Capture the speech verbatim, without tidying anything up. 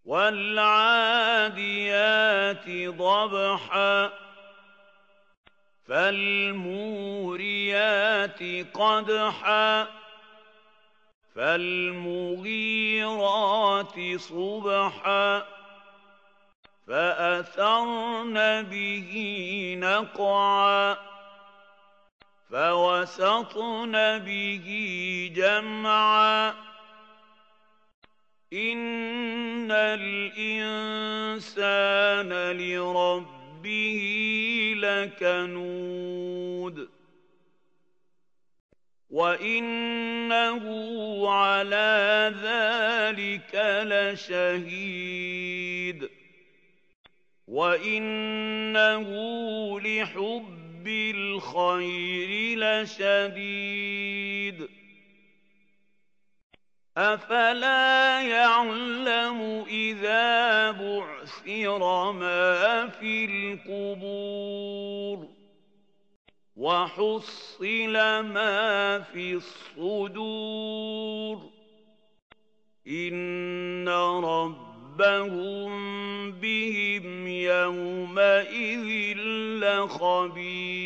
وَالْعَادِيَاتِ ضَبْحًا فَالْمُورِيَاتِ قَدْحًا فَالْمُغِيرَاتِ صُبْحًا فَأَثَرْنَ بِهِ نَقْعًا فَوَسَطْنَ بِهِ جَمْعًا إِنَّ الْإِنسَانَ لِرَبِّهِ لَكَنُودٌ وَإِنَّهُ عَلَىٰ ذَٰلِكَ لَشَهِيدٌ وَإِنَّهُ لِحُبِّ الْخَيْرِ لَشَدِيدٌ أَفَلَا يَعْلَمُ إِذَا بُعْثِرَ مَا فِي الْقُبُورِ وَحُصِّلَ مَا فِي الصُّدُورِ إِنَّ رَبَّهُم بِهِمْ يَوْمَئِذٍ لَّخَبِيرٌ